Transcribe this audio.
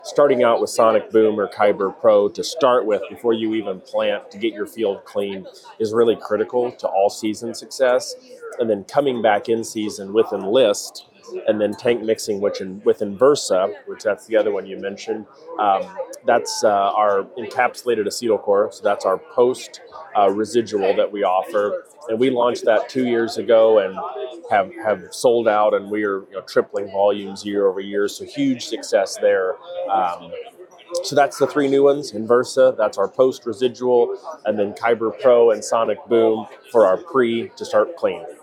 starting out with Sonic Boom or Kyber Pro to start with before you even plant to get your field clean is really critical to all season success. And then coming back in season with Enlist and then tank mixing, with Inversa, which that's the other one you mentioned. That's our encapsulated acetyl core. So that's our post residual that we offer. And we launched that 2 years ago and have sold out, and we are tripling volumes year over year. So huge success there. So that's the three new ones. Inversa, that's our post residual, and then Kyber Pro and Sonic Boom for our pre to start clean.